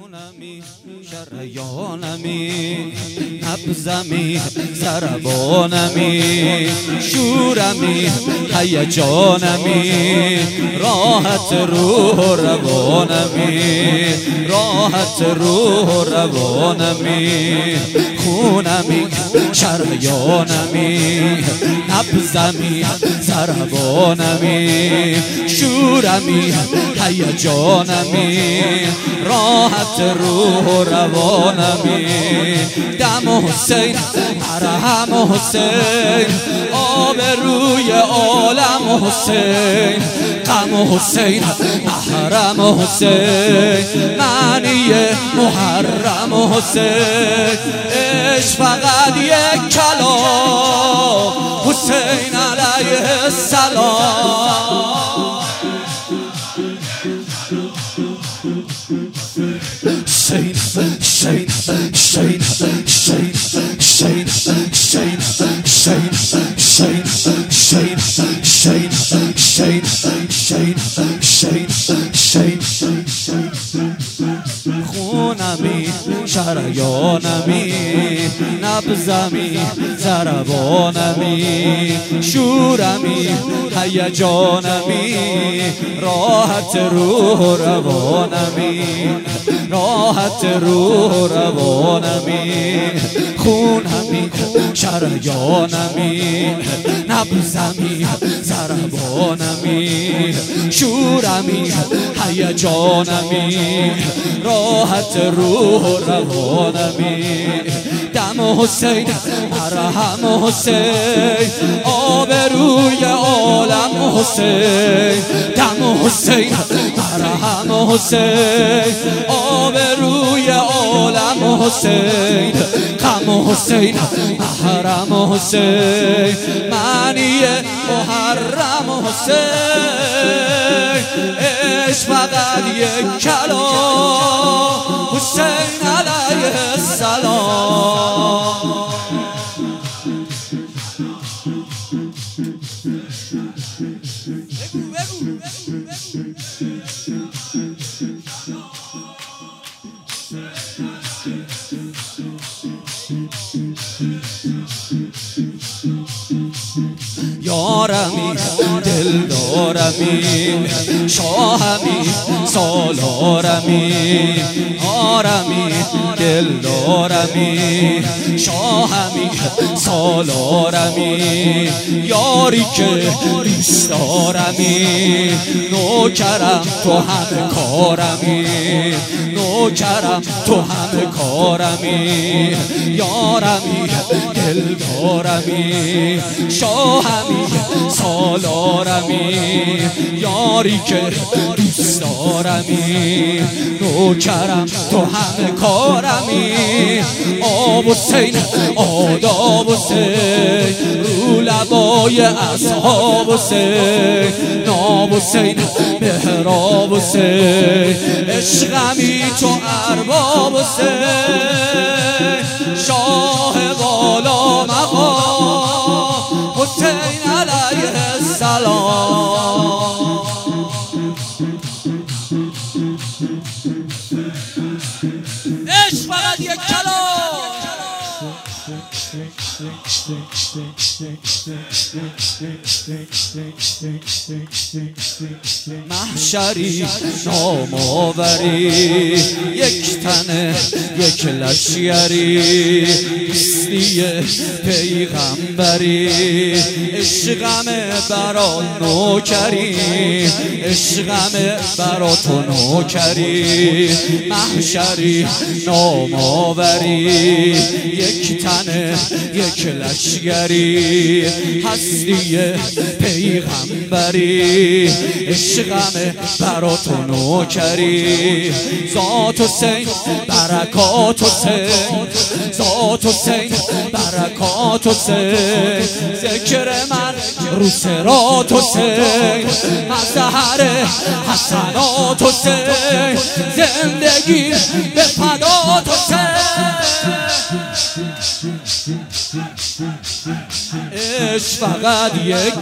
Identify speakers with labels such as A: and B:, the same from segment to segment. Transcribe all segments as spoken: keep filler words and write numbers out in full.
A: خونمی شریانمی نبضمی ضربانمی شورمی هیجانمی راحت روح و روانمی راحت روح و روانمی خونمی شریانمی نبضمی ضربانمی شورمی هیجانمی راحت روح و روانمی دم حسین مرهم حسین آبروی عالم حسین غم حسین محرم حسین معنی محرم حسین عشق فقط یک کلام حسین علیه السلام Shane, Shane, Shane, Shane, Shane, Shane, Shane, Shane, Shane, Shane, Shane, Shane, Shane, Shane, خونمی شریانمی نبضمی ضربانمی شورمی هیجانمی راحت روح و روانمی راحت روح و روانمی خونمی شریانمی نبضمی ضربانمی شورمی هیجانمی راحت روح و روانمی دم حسین مرهم حسین آبروی عالم حسین دم حسین مرهم حسین آبروی عالم حسین غم حسین محرم حسین معنی محرم حسین عشق فقط یک کلام حسین علیه السلام یارمی دلدارمی شاهمی سالارمی آرمی دلدارمی شاهمی سالارمی یاری که دوست دارمی نوکرم تو همه کارمی نوکرم تو همه کارمی یارمی دلدارمی شاهمی سالارمی یاری که دوست دارمی نوکرم تو همه کارمی آب حسین آداب حسین رو لبای اصحاب حسین ناب حسین مهراب حسین عشقمی تو ارباب حسین شاه والا مقام حسین علیه السلام عشق فقط یک کلام محشری نامآوری یک تنه یک لشگری هستی پیغمبری عشقمه برا نوکری عشقمه برا تو نوکری محشری نامآوری یک تنه یک لشگری هستی پیغمبری عشقمه برا تو نوکری ذات حسین برکات حسین ذات حسین برکات حسین ذکر من رو صراط حسین مظهر حسنات حسین زندگی به فدات حسین عشق فقط یک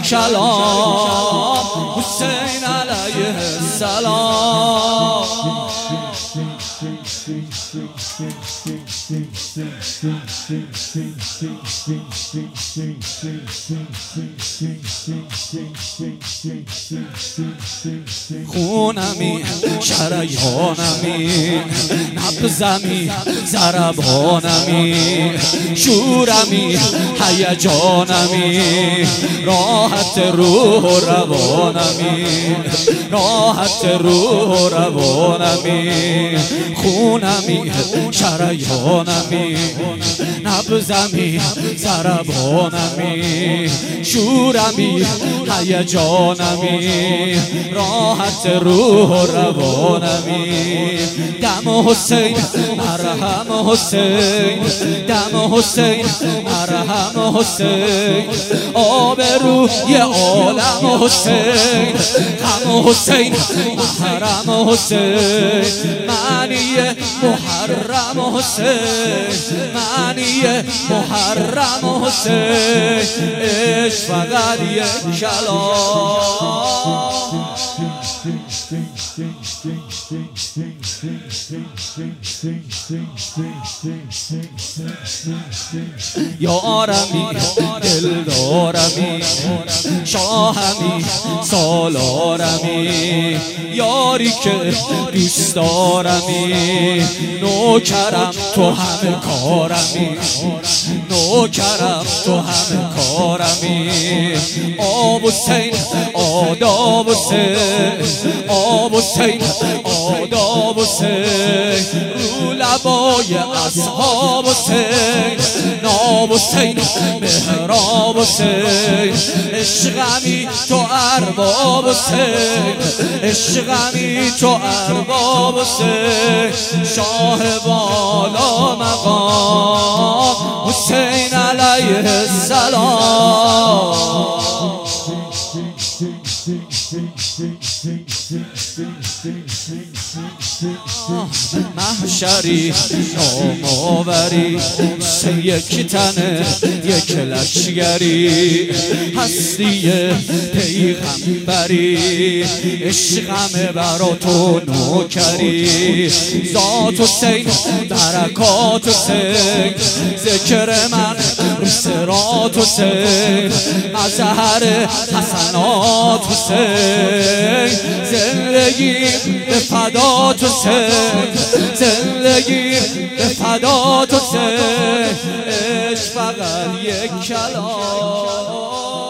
A: کلام حسین علیه السلام. خونمی شریانمی نبزمی ضربانمی شورمی هیجانمی راحت روح و روانمی راحت روح و روانمی خونمی شریانمی نبزمی ضربانمی شورمی هیجانمی راحت روح و روانمی دم حسین مرهم حسین دم حسین مرهم حسین آبروی عالم حسین غم حسین محرم حسین معنی محرم حسین معنی محرم حسین عشق فقط یک کلام یارمی دلدارمی شاهمی سالارمی یاری که دوست دارمی نوکرم تو همه کارمی نوکرم تو همه کارمی آب حسین آداب حسین آب حسین آداب حسین رو لبای اصحاب حسین ناب حسین مهراب حسین عشقمی تو ارباب حسین عشقمی تو ارباب حسین شاه بالا مقام حسین علیه السلام محشری نامآوری سه یک تنه یک لشگری هستی پیغمبری عشقم برا تو نوکری ذات حسین برکات حسین ذکر من رو صراط حسین مظهر حسنات حسین زندگی به فدات حسین زندگی به فدات حسین عشق فقط یک کلام